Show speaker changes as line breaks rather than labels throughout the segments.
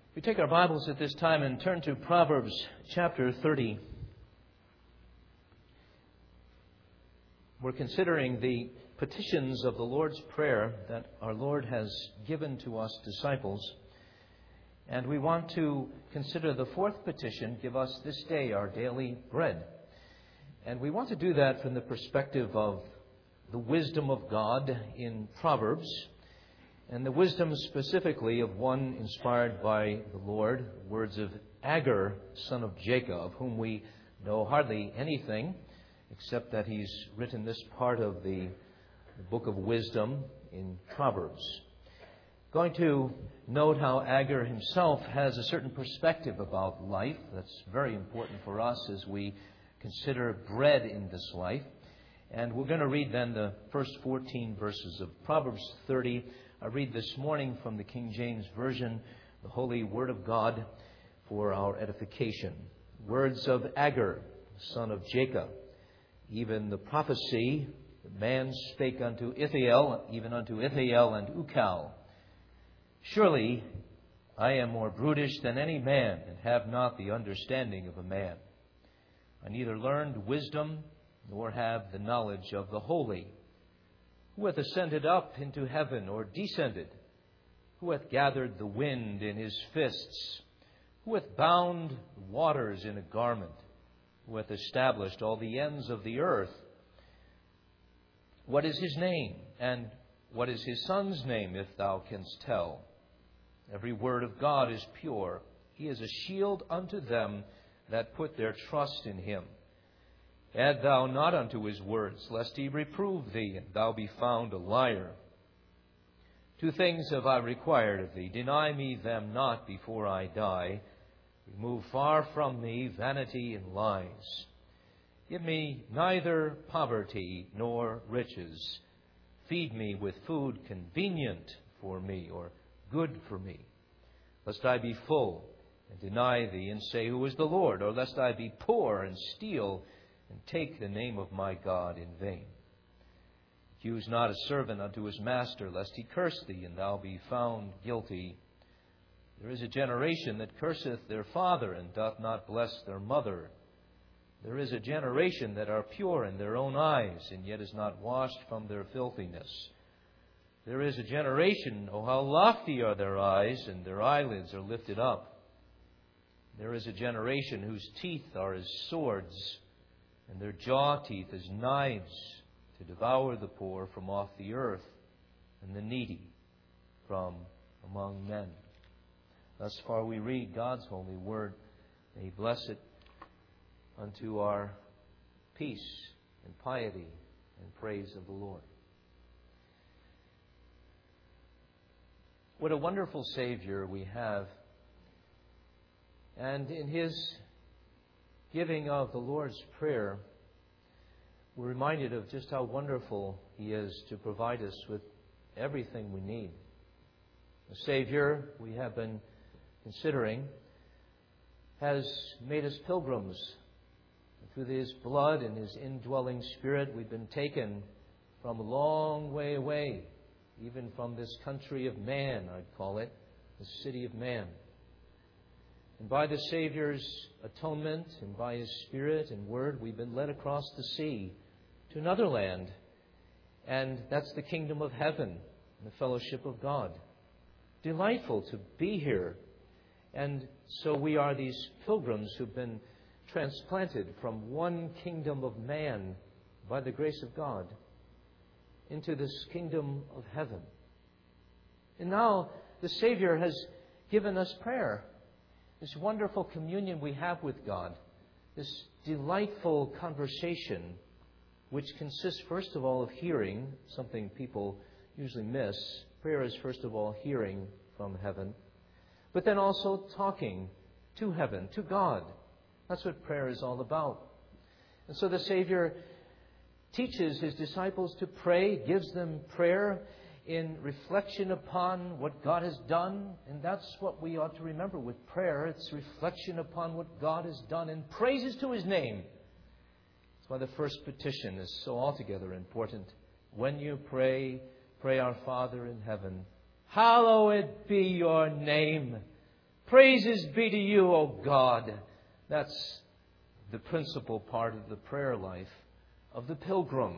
We take our Bibles at this time and turn to Proverbs chapter 30. We're considering the petitions of the Lord's Prayer that our Lord has given to us disciples. And we want to consider the fourth petition, give us this day our daily bread. And we want to do that from the perspective of the wisdom of God in Proverbs, and the wisdom specifically of one inspired by the Lord, words of Agur, son of Jacob, of whom we know hardly anything, except that he's written this part of the book of wisdom in Proverbs. Going to note how Agur himself has a certain perspective about life that's very important for us as we consider bread in this life. And we're going to read then the first 14 verses of Proverbs 30. I read this morning from the King James Version, the Holy Word of God, for our edification. Words of Agur, son of Jacob. Even the prophecy, the man spake unto Ithiel, even unto Ithiel and Ukal. Surely I am more brutish than any man, and have not the understanding of a man. I neither learned wisdom, nor have the knowledge of the holy. Who hath ascended up into heaven, or descended? Who hath gathered the wind in his fists? Who hath bound the waters in a garment? Who hath established all the ends of the earth? What is his name, and what is his son's name, if thou canst tell? Every word of God is pure. He is a shield unto them that put their trust in him. Add thou not unto his words, lest he reprove thee, and thou be found a liar. 2 things have I required of thee. Deny me them not before I die. Remove far from me vanity and lies. Give me neither poverty nor riches. Feed me with food convenient for me, or good for me, lest I be full and deny thee and say, Who is the Lord? Or lest I be poor and steal and take the name of my God in vain. Accuse not a servant unto his master, lest he curse thee, and thou be found guilty. There is a generation that curseth their father, and doth not bless their mother. There is a generation that are pure in their own eyes, and yet is not washed from their filthiness. There is a generation, oh how lofty are their eyes, and their eyelids are lifted up. There is a generation whose teeth are as swords, and their jaw teeth as knives, to devour the poor from off the earth, and the needy from among men. Thus far we read God's holy word. May He bless it unto our peace and piety and praise of the Lord. What a wonderful Savior we have. And in His giving of the Lord's Prayer, we're reminded of just how wonderful He is to provide us with everything we need. The Savior we have been considering has made us pilgrims. Through His blood and His indwelling Spirit, we've been taken from a long way away, even from this country of man, I'd call it, the city of man. And by the Savior's atonement and by His Spirit and Word, we've been led across the sea to another land. And that's the kingdom of heaven and the fellowship of God. Delightful to be here. And so we are these pilgrims who've been transplanted from one kingdom of man by the grace of God into this kingdom of heaven. And now the Savior has given us prayer. This wonderful communion we have with God, this delightful conversation, which consists first of all of hearing, something people usually miss. Prayer is first of all hearing from heaven, but then also talking to heaven, to God. That's what prayer is all about. And so the Savior teaches His disciples to pray, gives them prayer in reflection upon what God has done. And that's what we ought to remember with prayer. It's reflection upon what God has done and praises to His name. That's why the first petition is so altogether important. When you pray, pray, Our Father in heaven, hallowed be Your name. Praises be to you, O God. That's the principal part of the prayer life of the pilgrim.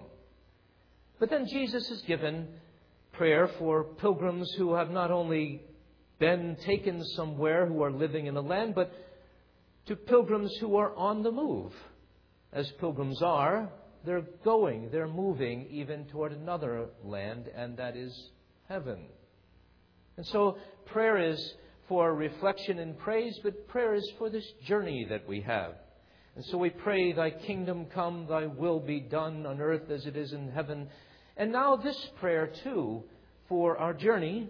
But then Jesus has given prayer for pilgrims who have not only been taken somewhere, who are living in a land, but to pilgrims who are on the move. As pilgrims are, they're going, they're moving even toward another land, and that is heaven. And so prayer is for reflection and praise, but prayer is for this journey that we have. And so we pray, Thy kingdom come, Thy will be done on earth as it is in heaven. And now this prayer too, for our journey,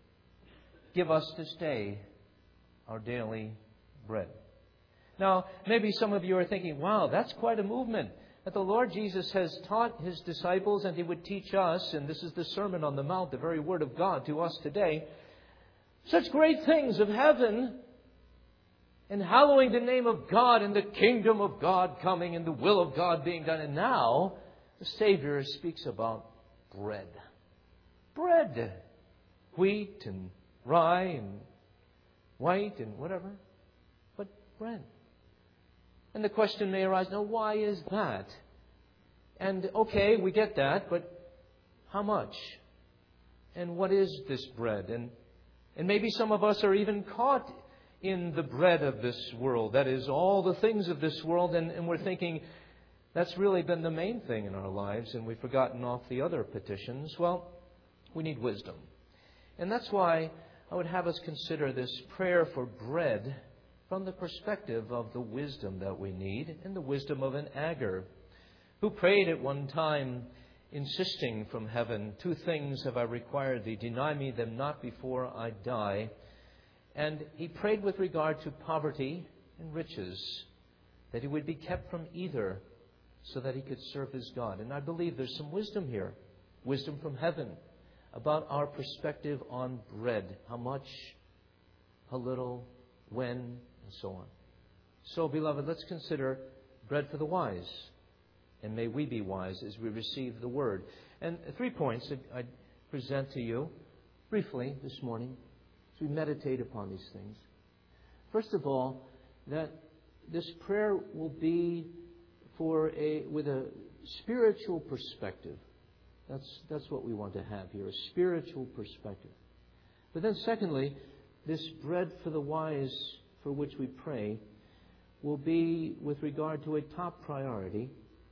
give us this day our daily bread. Now, maybe some of you are thinking, wow, that's quite a movement. That the Lord Jesus has taught His disciples and He would teach us, and this is the Sermon on the Mount, the very Word of God to us today, such great things of heaven, and hallowing the name of God and the kingdom of God coming and the will of God being done. And now the Savior speaks about bread. Bread. Wheat and rye and white and whatever. But bread. And the question may arise, now why is that? And okay, we get that, but how much? And what is this bread? And maybe some of us are even caught in the bread of this world. That is, all the things of this world. And we're thinking, that's really been the main thing in our lives, and we've forgotten off the other petitions. Well, we need wisdom. And that's why I would have us consider this prayer for bread from the perspective of the wisdom that we need, and the wisdom of an Agur, who prayed at one time, insisting from heaven, 2 things have I required thee, deny me them not before I die. And he prayed with regard to poverty and riches, that he would be kept from either, so that he could serve his God. And I believe there's some wisdom here, wisdom from heaven, about our perspective on bread. How much, how little, when, and so on. So, beloved, let's consider bread for the wise. And may we be wise as we receive the Word. And 3 points that I present to you briefly this morning as we meditate upon these things. First of all, that this prayer will be with a spiritual perspective. That's what we want to have here, a spiritual perspective. But then secondly, this bread for the wise for which we pray will be with regard to a top priority,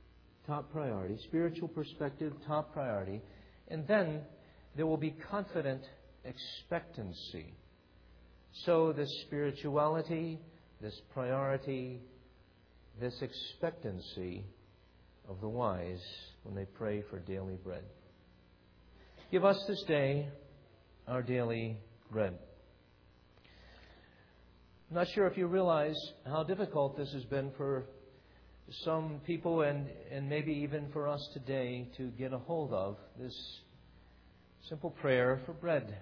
spiritual perspective, top priority. And then there will be confident expectancy. So this spirituality, this priority, this expectancy of the wise when they pray for daily bread. Give us this day our daily bread. I'm not sure if you realize how difficult this has been for some people and maybe even for us today to get a hold of this simple prayer for bread.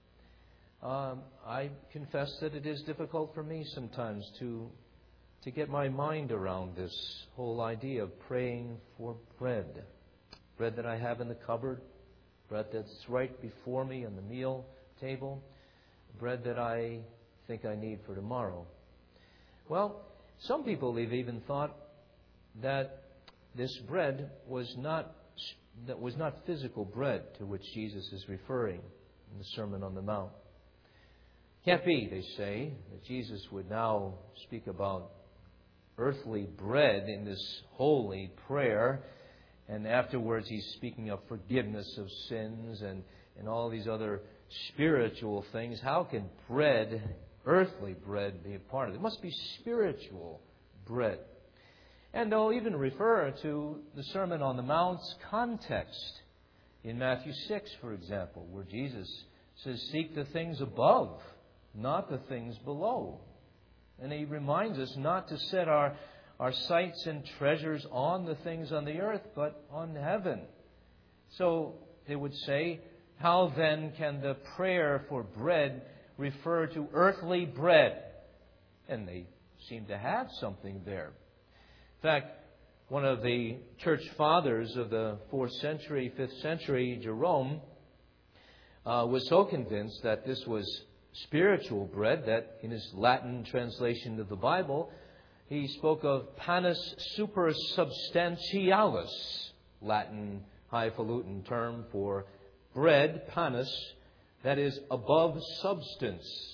I confess that it is difficult for me sometimes to get my mind around this whole idea of praying for bread. Bread that I have in the cupboard, bread that's right before me on the meal table, bread that I think I need for tomorrow. Well, some people have even thought that this bread was not physical bread to which Jesus is referring in the Sermon on the Mount. Can't be, they say, that Jesus would now speak about earthly bread in this holy prayer, and afterwards he's speaking of forgiveness of sins and all these other spiritual things. How can bread, earthly bread, be a part of it? It must be spiritual bread. And they'll even refer to the Sermon on the Mount's context in Matthew 6, for example, where Jesus says, seek the things above, not the things below. And he reminds us not to set our sights and treasures on the things on the earth, but on heaven. So they would say, how then can the prayer for bread refer to earthly bread? And they seem to have something there. In fact, one of the church fathers of the 4th century, 5th century, Jerome, was so convinced that this was spiritual bread that in his Latin translation of the Bible, he spoke of panis supersubstantialis, Latin highfalutin term for bread, panis, that is above substance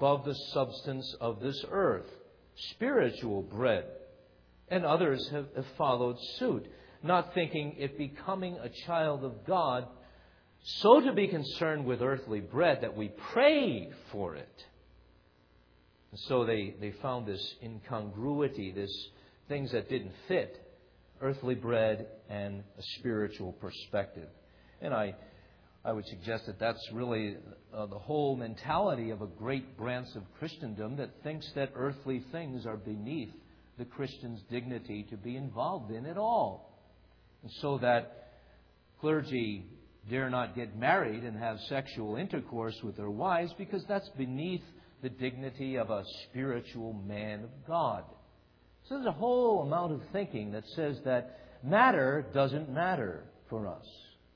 of this earth, spiritual bread. And others have followed suit, not thinking it becoming a child of God so to be concerned with earthly bread that we pray for it. And so they found this incongruity, this things that didn't fit earthly bread and a spiritual perspective. And I would suggest that that's really the whole mentality of a great branch of Christendom that thinks that earthly things are beneath the Christian's dignity to be involved in at all. And so that clergy dare not get married and have sexual intercourse with their wives because that's beneath the dignity of a spiritual man of God. So there's a whole amount of thinking that says that matter doesn't matter for us.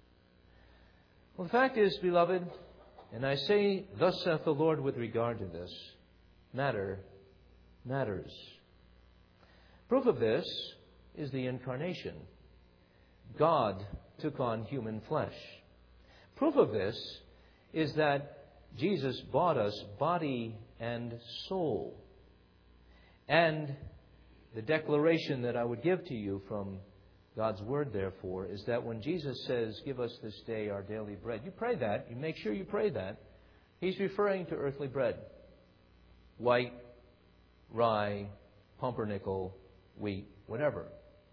Well, the fact is, beloved, and I say, thus saith the Lord with regard to this, matter matters. Proof of this is the incarnation. God took on human flesh. Proof of this is that Jesus bought us body and soul. And the declaration that I would give to you from God's Word, therefore, is that when Jesus says, give us this day our daily bread, you pray that, you make sure you pray that, He's referring to earthly bread. White, rye, pumpernickel, wheat, whatever.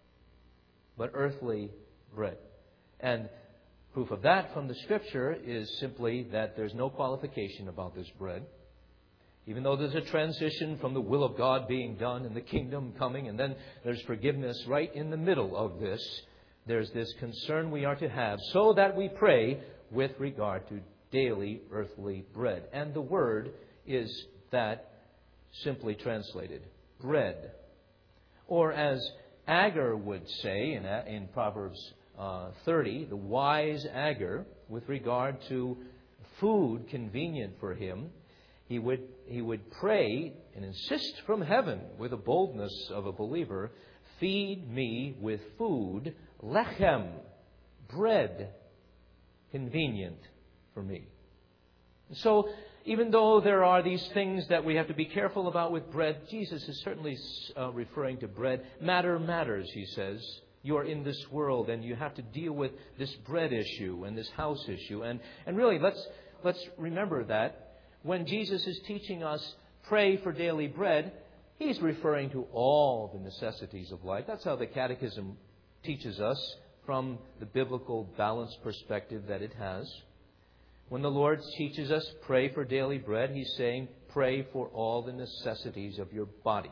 But earthly bread. And proof of that from the Scripture is simply that there's no qualification about this bread. Even though there's a transition from the will of God being done and the kingdom coming, and then there's forgiveness right in the middle of this, there's this concern we are to have so that we pray with regard to daily earthly bread. And the word is that simply translated, bread. Or as Agur would say in Proverbs 30, the wise Agur, with regard to food convenient for him, he would pray and insist from heaven with the boldness of a believer, feed me with food, lechem, bread, convenient for me. So even though there are these things that we have to be careful about with bread, Jesus is certainly referring to bread. Matter matters, he says. You are in this world and you have to deal with this bread issue and this house issue. And really, let's remember that when Jesus is teaching us pray for daily bread, He's referring to all the necessities of life. That's how the Catechism teaches us from the biblical balanced perspective that it has. When the Lord teaches us pray for daily bread, He's saying pray for all the necessities of your body.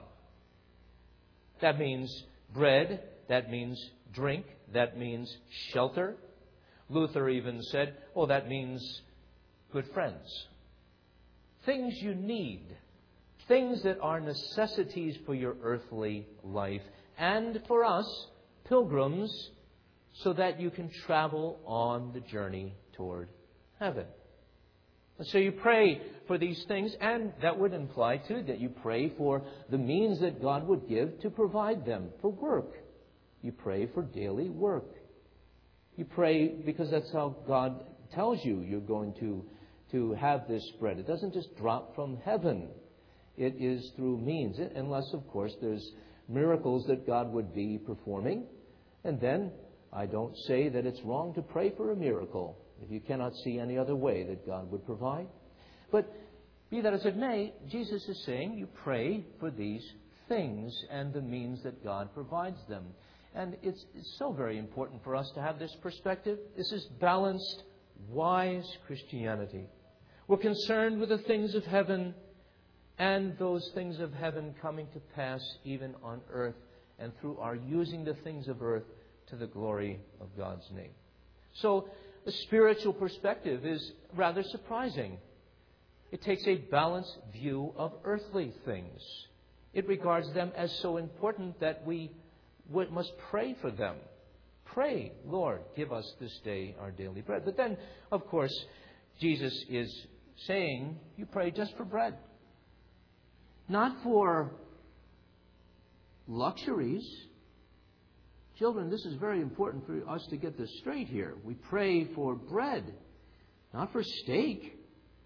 That means bread, that means drink, that means shelter. Luther even said, that means good friends. Things you need. Things that are necessities for your earthly life. And for us, pilgrims, so that you can travel on the journey toward heaven. And so you pray for these things, and that would imply, too, that you pray for the means that God would give to provide them for work. You pray for daily work. You pray because that's how God tells you you're going to have this bread. It doesn't just drop from heaven. It is through means, unless, of course, there's miracles that God would be performing. And then I don't say that it's wrong to pray for a miracle if you cannot see any other way that God would provide. But be that as it may, Jesus is saying you pray for these things and the means that God provides them. And it's so very important for us to have this perspective. This is balanced, wise Christianity. We're concerned with the things of heaven and those things of heaven coming to pass even on earth and through our using the things of earth to the glory of God's name. So the spiritual perspective is rather surprising. It takes a balanced view of earthly things. It regards them as so important that we must pray for them. Pray, Lord, give us this day our daily bread. But then, of course, Jesus is saying you pray just for bread. Not for luxuries. Children, this is very important for us to get this straight here. We pray for bread, not for steak,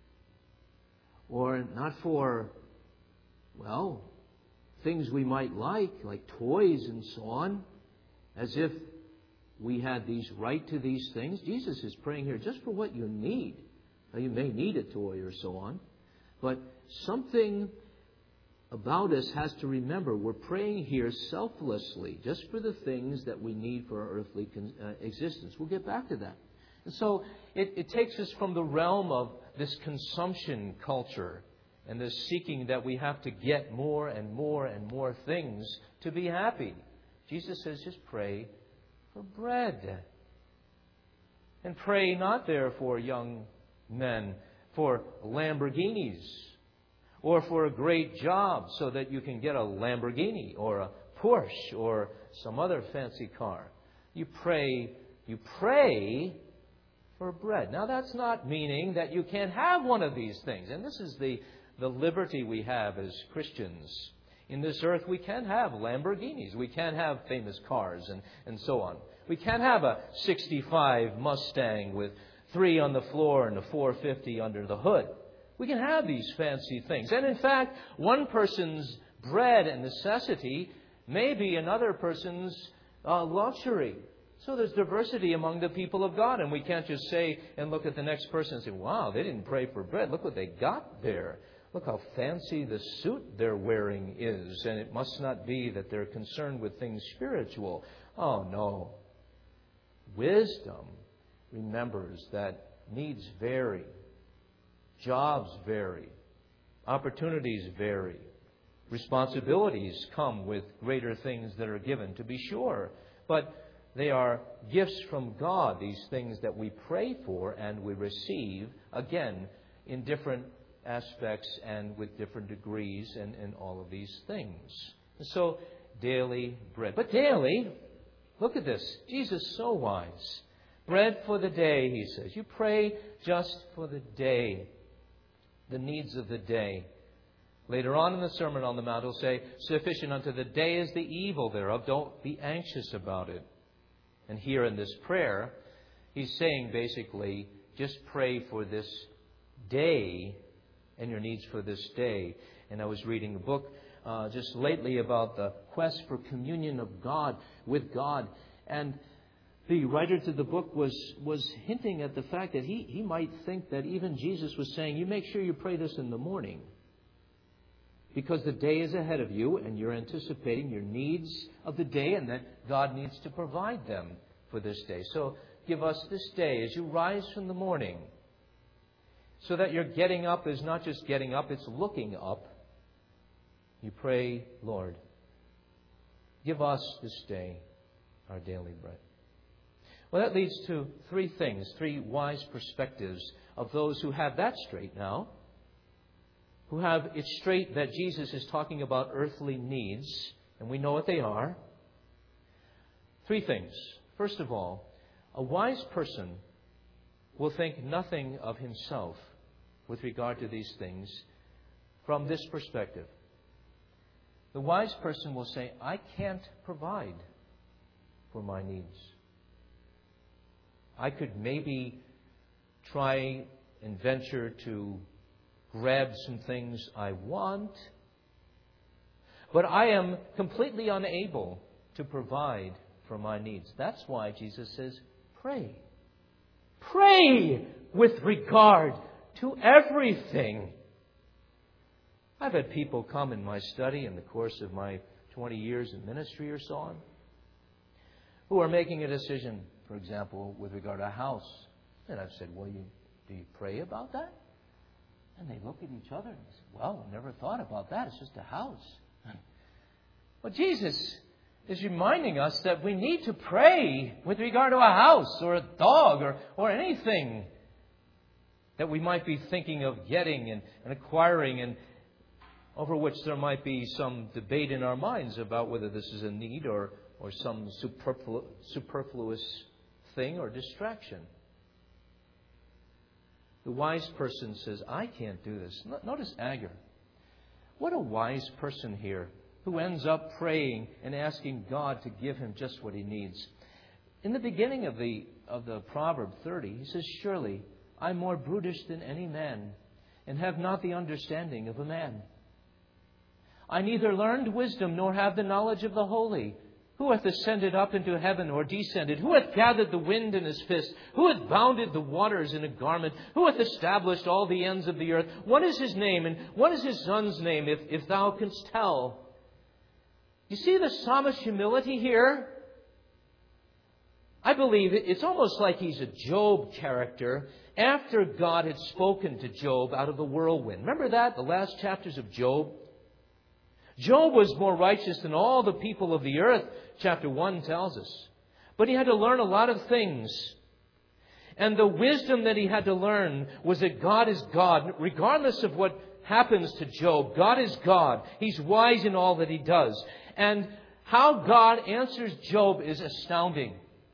or not for, well, things we might like toys and so on, as if we had these right to these things. Jesus is praying here just for what you need. Now, you may need a toy or so on, but something about us has to remember we're praying here selflessly, just for the things that we need for our earthly existence. We'll get back to that. And so it takes us from the realm of this consumption culture and this seeking that we have to get more and more and more things to be happy. Jesus says, just pray for bread. And pray not therefore, young men, for Lamborghinis or for a great job so that you can get a Lamborghini or a Porsche or some other fancy car. You pray for bread. Now, that's not meaning that you can't have one of these things. And this is the liberty we have as Christians. In this earth, we can have Lamborghinis. We can have famous cars and so on. We can have a 65 Mustang with 3 on the floor and a 450 under the hood. We can have these fancy things. And in fact, one person's bread and necessity may be another person's luxury. So there's diversity among the people of God. And we can't just say and look at the next person and say, wow, they didn't pray for bread. Look what they got there. Look how fancy the suit they're wearing is. And it must not be that they're concerned with things spiritual. Oh, no. Wisdom remembers that needs vary. Jobs vary. Opportunities vary. Responsibilities come with greater things that are given, to be sure. But they are gifts from God, these things that we pray for and we receive, again, in different aspects and with different degrees and all of these things. And so, daily bread. But daily, look at this. Jesus is so wise. Bread for the day, he says. You pray just for the day. The needs of the day. Later on in the Sermon on the Mount, he'll say, sufficient unto the day is the evil thereof. Don't be anxious about it. And here in this prayer, he's saying basically, just pray for this day and your needs for this day. And I was reading a book just lately about the quest for communion of God with God. And the writer to the book was hinting at the fact that he might think that even Jesus was saying, you make sure you pray this in the morning. Because the day is ahead of you and you're anticipating your needs of the day and that God needs to provide them for this day. So give us this day as you rise from the morning. So that your getting up is not just getting up, it's looking up. You pray, Lord, give us this day our daily bread. Well, that leads to 3 things, 3 wise perspectives of those who have that straight now, who have it straight that Jesus is talking about earthly needs, and we know what they are. 3 things. First of all, a wise person will think nothing of himself with regard to these things from this perspective. The wise person will say, I can't provide for my needs. I could maybe try and venture to grab some things I want, but I am completely unable to provide for my needs. That's why Jesus says, pray. Pray with regard to everything. I've had people come in my study in the course of my 20 years in ministry or so on, who are making a decision, for example, with regard to a house. And I've said, well, do you pray about that? And they look at each other and say, well, I never thought about that. It's just a house. Well, Jesus is reminding us that we need to pray with regard to a house or a dog or anything that we might be thinking of getting and acquiring, and over which there might be some debate in our minds about whether this is a need or some superfluous thing or distraction. The wise person says, I can't do this. Notice Agar. What a wise person here who ends up praying and asking God to give him just what he needs. In the beginning of the Proverb 30, he says, surely I'm more brutish than any man, and have not the understanding of a man. I neither learned wisdom nor have the knowledge of the holy. Who hath ascended up into heaven or descended? Who hath gathered the wind in his fist? Who hath bounded the waters in a garment? Who hath established all the ends of the earth? What is his name, and what is his son's name, if thou canst tell? You see the psalmist's humility here? I believe it's almost like he's a Job character after God had spoken to Job out of the whirlwind. Remember that? The last chapters of Job? Job was more righteous than all the people of the earth, chapter 1 tells us. But he had to learn a lot of things. And the wisdom that he had to learn was that God is God. Regardless of what happens to Job, God is God. He's wise in all that he does. And how God answers Job is astounding.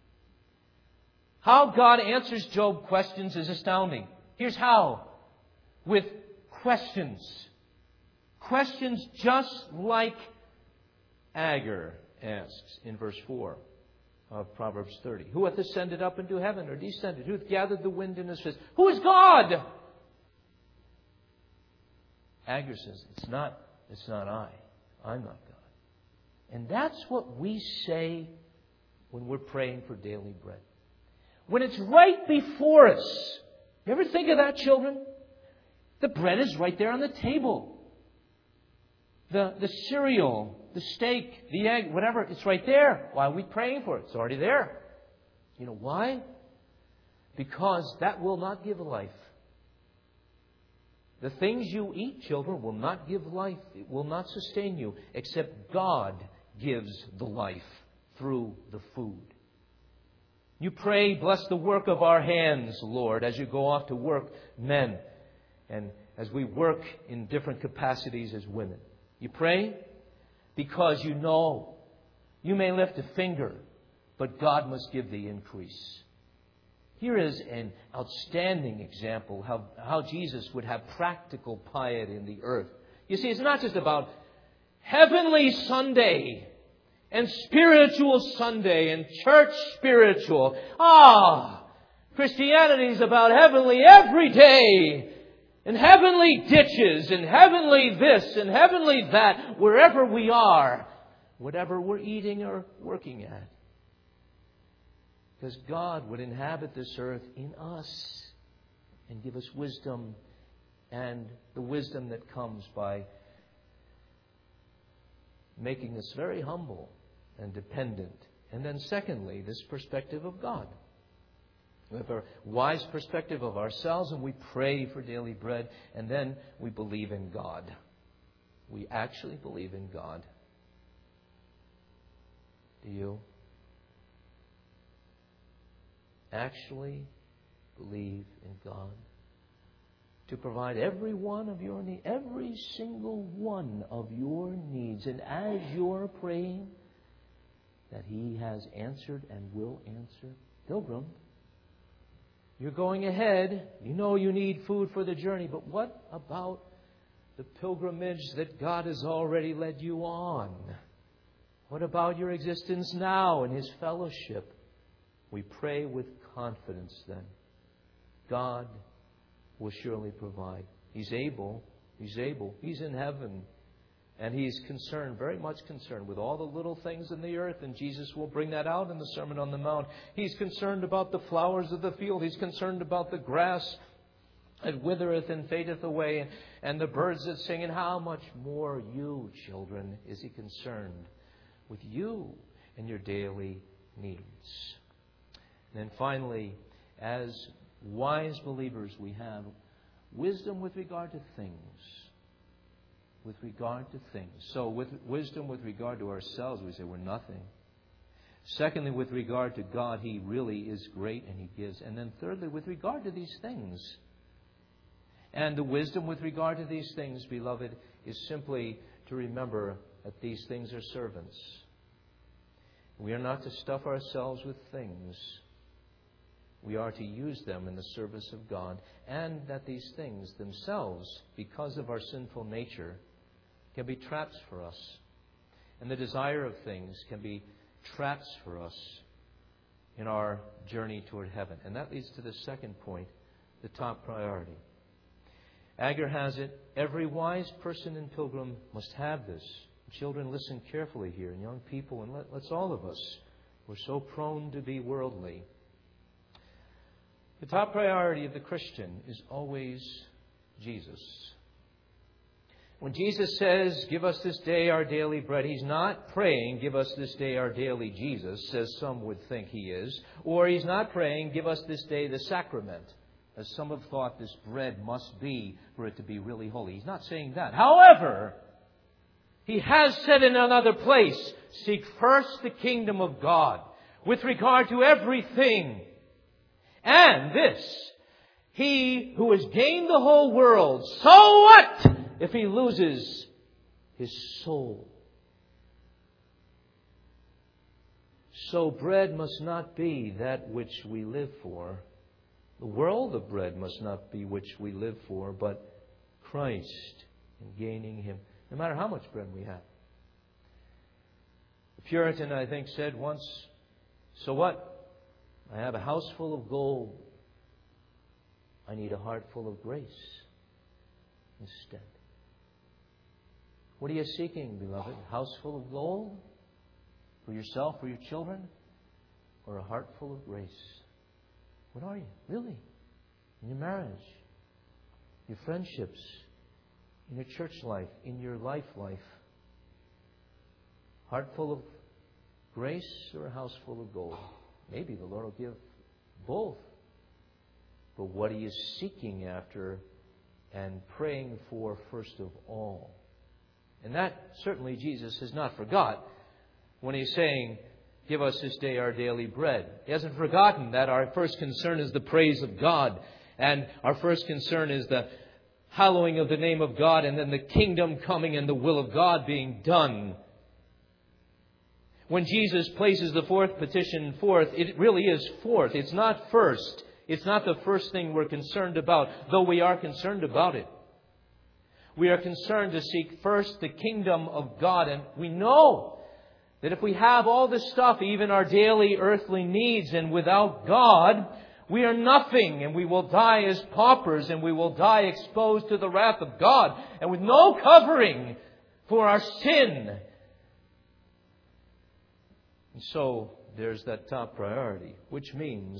How God answers Job questions is astounding. Here's how. With questions. Questions just like Agar asks in verse 4 of Proverbs 30. Who hath ascended up into heaven or descended? Who hath gathered the wind in his fist? Who is God? Agar says, it's not I. I'm not God. And that's what we say when we're praying for daily bread. When it's right before us. You ever think of that, children? The bread is right there on the table. The cereal, the steak, the egg, whatever, it's right there. Why are we praying for it? It's already there. You know why? Because that will not give life. The things you eat, children, will not give life. It will not sustain you, except God gives the life through the food. You pray, bless the work of our hands, Lord, as you go off to work, men, and as we work in different capacities as women. You pray because you know you may lift a finger, but God must give the increase. Here is an outstanding example how Jesus would have practical piety in the earth. You see, it's not just about heavenly Sunday and spiritual Sunday and church spiritual. Christianity is about heavenly every day. And heavenly ditches, and heavenly this, and heavenly that, wherever we are, whatever we're eating or working at. Because God would inhabit this earth in us and give us wisdom, and the wisdom that comes by making us very humble and dependent. And then secondly, this perspective of God. We have a wise perspective of ourselves, and we pray for daily bread, and then we believe in God. We actually believe in God. Do you? Actually believe in God to provide every one of your needs, every single one of your needs, and as you're praying, that He has answered and will answer. Pilgrim, you're going ahead. You know you need food for the journey. But what about the pilgrimage that God has already led you on? What about your existence now in His fellowship? We pray with confidence then. God will surely provide. He's able. He's able. He's in heaven. And He's concerned, very much concerned, with all the little things in the earth. And Jesus will bring that out in the Sermon on the Mount. He's concerned about the flowers of the field. He's concerned about the grass that withereth and fadeth away, and the birds that sing. And how much more you, children, is He concerned with you and your daily needs. And then finally, as wise believers, we have wisdom with regard to things. With regard to things. So with wisdom with regard to ourselves, we say we're nothing. Secondly, with regard to God, He really is great and He gives. And then thirdly, with regard to these things. And the wisdom with regard to these things, beloved, is simply to remember that these things are servants. We are not to stuff ourselves with things. we are to use them in the service of God, and that these things themselves, because of our sinful nature, can be traps for us. And the desire of things can be traps for us in our journey toward heaven. And that leads to the second point, the top priority. Agur has it, every wise person and pilgrim must have this. Children, listen carefully here, and young people, and let's all of us. We're so prone to be worldly. The top priority of the Christian is always Jesus. When Jesus says, give us this day our daily bread, He's not praying, give us this day our daily Jesus, as some would think He is. Or He's not praying, give us this day the sacrament, as some have thought this bread must be for it to be really holy. He's not saying that. However, He has said in another place, seek first the kingdom of God with regard to everything. And this, he who has gained the whole world, so what if he loses his soul? So bread must not be that which we live for. The world of bread must not be which we live for, but Christ and gaining Him, no matter how much bread we have. The Puritan, I think, said once, so what? I have a house full of gold. I need a heart full of grace instead. What are you seeking, beloved? A house full of gold? For yourself, for your children? Or a heart full of grace? What are you, really? In your marriage, your friendships, in your church life, in your life? Heart full of grace or a house full of gold? Maybe the Lord will give both. But what are you seeking after and praying for first of all? And that certainly Jesus has not forgot when He's saying, give us this day our daily bread. He hasn't forgotten that our first concern is the praise of God. And our first concern is the hallowing of the name of God, and then the kingdom coming and the will of God being done. When Jesus places the fourth petition forth, it really is fourth. It's not first. It's not the first thing we're concerned about, though we are concerned about it. We are concerned to seek first the kingdom of God. And we know that if we have all this stuff, even our daily earthly needs, and without God, we are nothing, and we will die as paupers, and we will die exposed to the wrath of God, and with no covering for our sin. And so there's that top priority, which means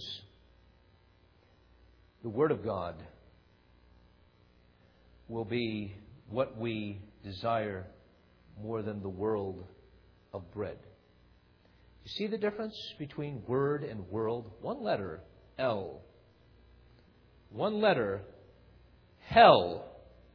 the Word of God will be what we desire more than the world of bread. You see the difference between word and world? One letter, L. One letter, hell.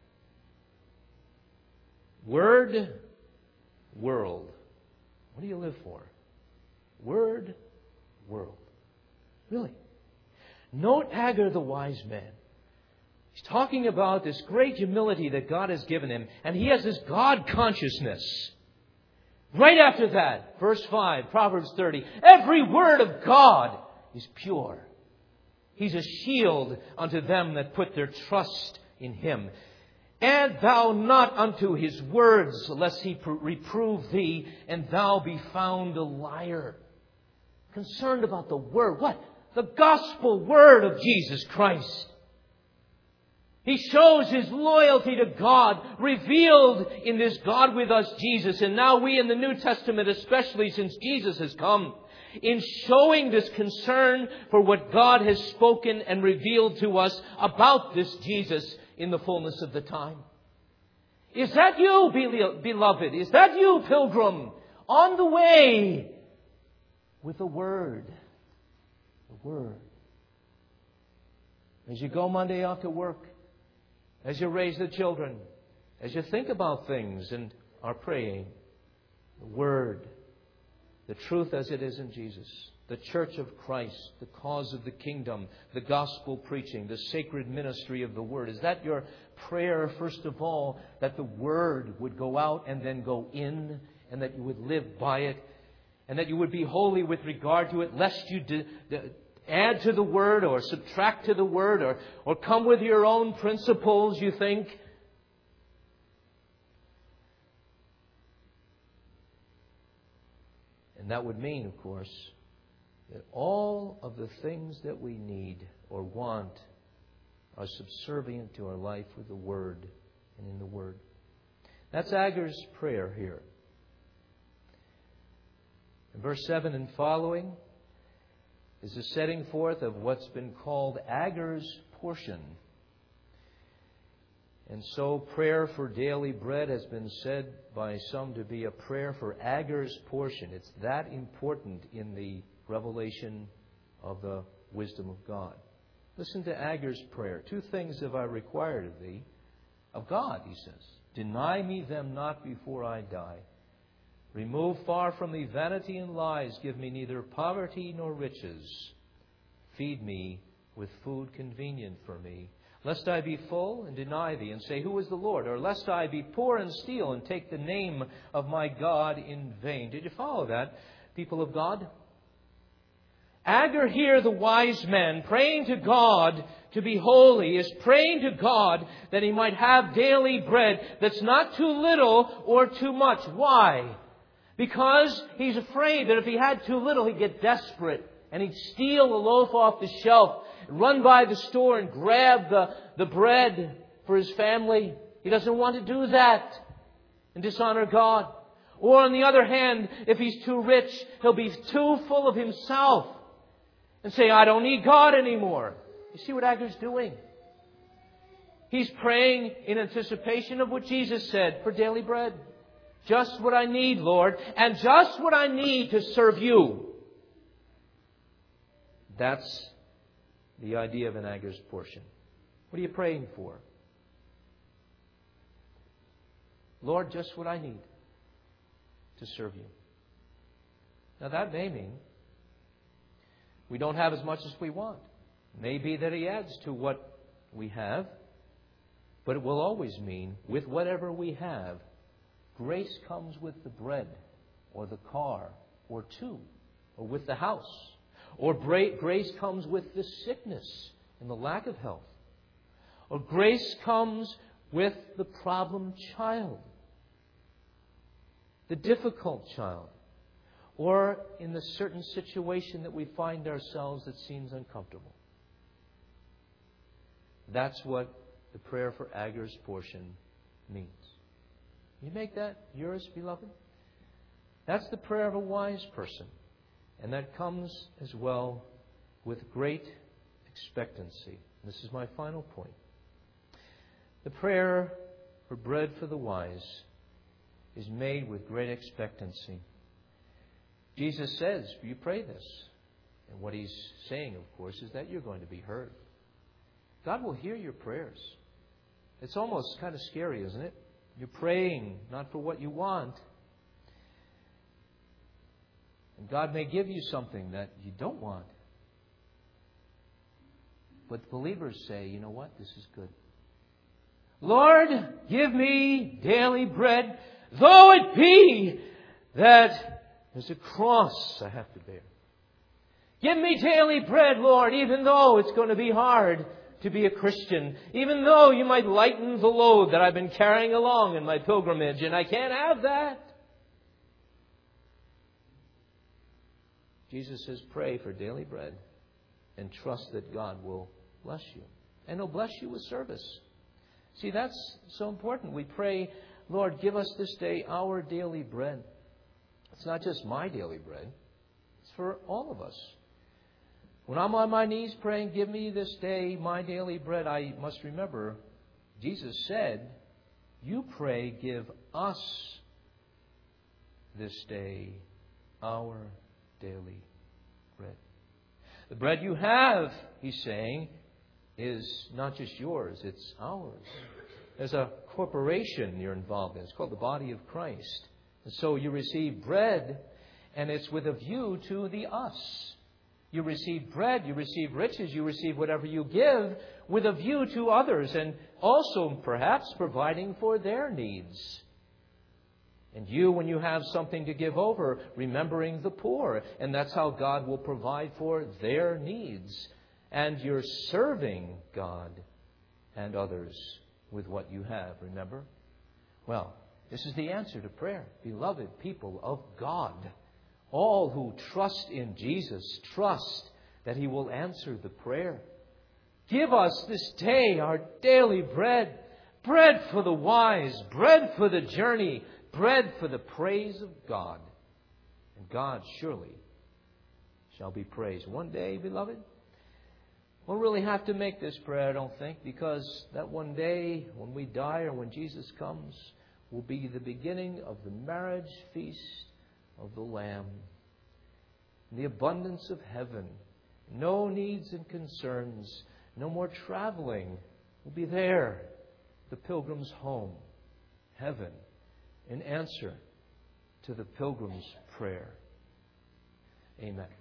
Word, world. What do you live for? Word, world. Really. Note Agur the wise man. He's talking about this great humility that God has given him, and he has this God consciousness. Right after that, verse 5, Proverbs 30, every word of God is pure. He's a shield unto them that put their trust in Him. Add thou not unto His words, lest He reprove thee, and thou be found a liar. Concerned about the Word. What? The gospel word of Jesus Christ. He shows His loyalty to God, revealed in this God with us Jesus. And now we in the New Testament, especially since Jesus has come, in showing this concern for what God has spoken and revealed to us about this Jesus in the fullness of the time. Is that you, beloved? Is that you, pilgrim, on the way with the Word? The Word. As you go Monday off to work, as you raise the children, as you think about things and are praying, the Word, the truth as it is in Jesus, the church of Christ, the cause of the kingdom, the gospel preaching, the sacred ministry of the Word. Is that your prayer, first of all, that the Word would go out and then go in, and that you would live by it, and that you would be holy with regard to it, lest you add to the Word or subtract to the Word or come with your own principles, you think. And that would mean, of course, that all of the things that we need or want are subservient to our life with the Word and in the Word. That's Agur's prayer here. In verse 7 and following is the setting forth of what's been called Agur's portion. And so prayer for daily bread has been said by some to be a prayer for Agur's portion. It's that important in the revelation of the wisdom of God. Listen to Agur's prayer. 2 things have I required of thee, of God, he says. Deny me them not before I die. Remove far from me vanity and lies. Give me neither poverty nor riches. Feed me with food convenient for me. Lest I be full and deny thee and say, Who is the Lord? Or lest I be poor and steal and take the name of my God in vain. Did you follow that, people of God? Agur here, the wise man, praying to God to be holy, is praying to God that he might have daily bread that's not too little or too much. Why? Because he's afraid that if he had too little, he'd get desperate and he'd steal a loaf off the shelf, run by the store and grab the bread for his family. He doesn't want to do that and dishonor God. Or on the other hand, if he's too rich, he'll be too full of himself and say, I don't need God anymore. You see what Agur's doing? He's praying in anticipation of what Jesus said for daily bread. Just what I need, Lord, and just what I need to serve you. That's the idea of an Agur's portion. What are you praying for? Lord, just what I need to serve you. Now that may mean we don't have as much as we want. It may be that He adds to what we have, but it will always mean with whatever we have, grace comes with the bread or the car or 2 or with the house. Or grace comes with the sickness and the lack of health. Or grace comes with the problem child, the difficult child, or in the certain situation that we find ourselves that seems uncomfortable. That's what the prayer for Agur's portion means. You make that yours, beloved? That's the prayer of a wise person. And that comes as well with great expectancy. This is my final point. The prayer for bread for the wise is made with great expectancy. Jesus says, you pray this. And what He's saying, of course, is that you're going to be heard. God will hear your prayers. It's almost kind of scary, isn't it? You're praying not for what you want. And God may give you something that you don't want. But believers say, you know what? This is good. Lord, give me daily bread, though it be that there's a cross I have to bear. Give me daily bread, Lord, even though it's going to be hard to be a Christian. Even though you might lighten the load that I've been carrying along in my pilgrimage, and I can't have that. Jesus says, pray for daily bread and trust that God will bless you. And He'll bless you with service. See, that's so important. We pray, Lord, give us this day our daily bread. It's not just my daily bread. It's for all of us. When I'm on my knees praying, give me this day my daily bread, I must remember, Jesus said, you pray, give us this day our daily bread. The bread you have, He's saying, is not just yours, it's ours. There's a corporation you're involved in. It's called the body of Christ. And so you receive bread, and it's with a view to the us. You receive bread, you receive riches, you receive whatever you give with a view to others, and also perhaps providing for their needs. And you, when you have something to give over, remembering the poor. And that's how God will provide for their needs. And you're serving God and others with what you have, remember? Well, this is the answer to prayer. Beloved people of God, all who trust in Jesus, trust that He will answer the prayer. Give us this day our daily bread. Bread for the wise, bread for the journey, bread for the praise of God. And God surely shall be praised. One day, beloved, we'll really have to make this prayer, I don't think, because that one day when we die or when Jesus comes will be the beginning of the marriage feast of the Lamb. The abundance of heaven, no needs and concerns, no more traveling. We'll be there, the pilgrim's home, heaven, in answer to the pilgrim's prayer. Amen.